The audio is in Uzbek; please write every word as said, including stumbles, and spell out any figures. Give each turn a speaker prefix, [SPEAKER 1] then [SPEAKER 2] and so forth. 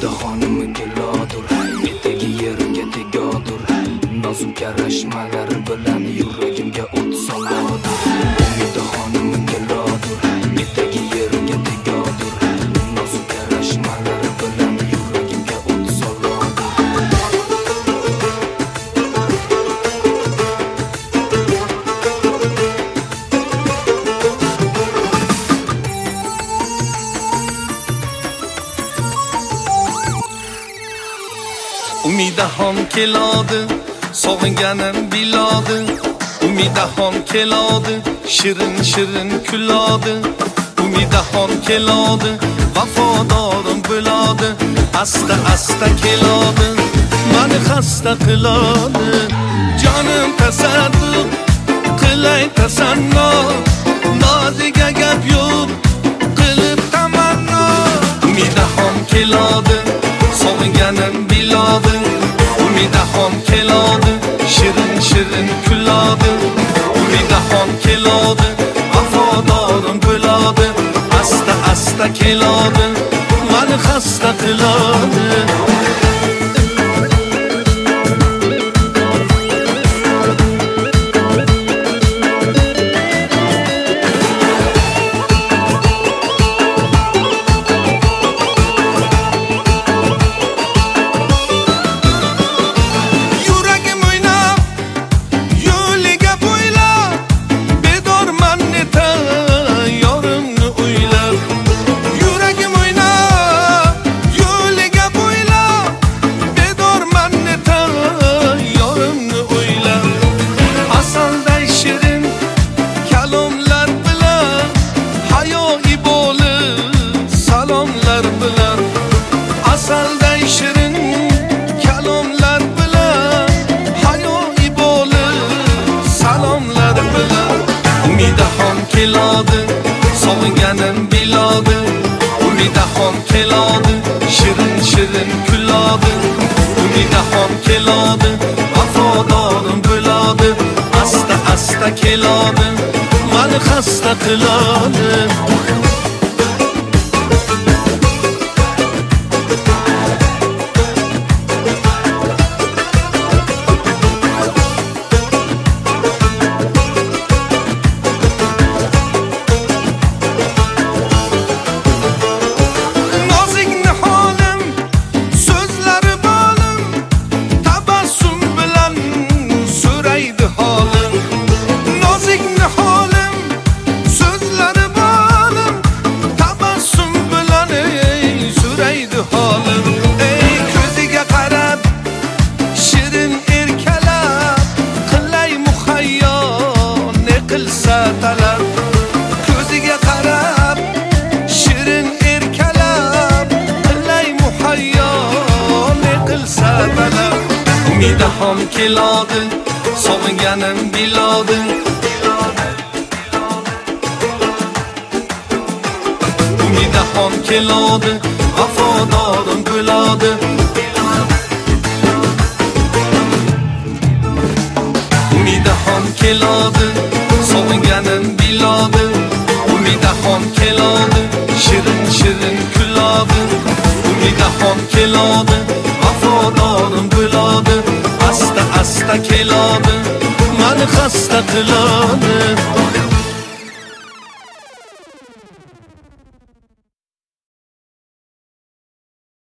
[SPEAKER 1] Umida xonimi gulodir, etagi yerga tegodir. Nozik karashmalari bilan yuragimga o't soladir. Umida xonimi gulodir, etagi yerga tegodir. Nozik karashmalari bilan yuragimga o't soladir.
[SPEAKER 2] Umidaxon keladi, sog'inganim biladi. Umidaxon keladi, shirin shirin kuladi. Umidaxon keladi, vafodorim bo'ladi. Asta asta keladi, meni xasta qiladi. Jonim tasadduq qilay tasanno, noziga gap yo'q qilib tamanno. Umidaxon keladi, sog'inganim biladi. Umidaxon keladi, shirin shirin kuladi. Umidaxon keladi, vafodorim bo'ladi. Asta asta keladi, meni xasta qiladi. Asalday shirin kalomlar bilan, hayoiy bo'lib salomlar bilan. Umidaxon keladi, sog'inganim biladi. Umidaxon keladi, shirin shirin kuladi. Umidaxon keladi, vafodorim bo'ladi. Asta asta keladi, meni xasta qiladi. Ko'ziga qarab shirin erkalab, qilay muhayyo ne qilsa talab. Umidaxon keladi, sog'inganim biladi. Umidaxon keladi, vafodorim bo'ladi. Umidaxon keladi, sog'inganim biladi. Umidaxon keladi, shirin shirin kuladi. Umidaxon keladi, vafodorim bo'ladi. Asta asta keladi, meni xasta qiladi.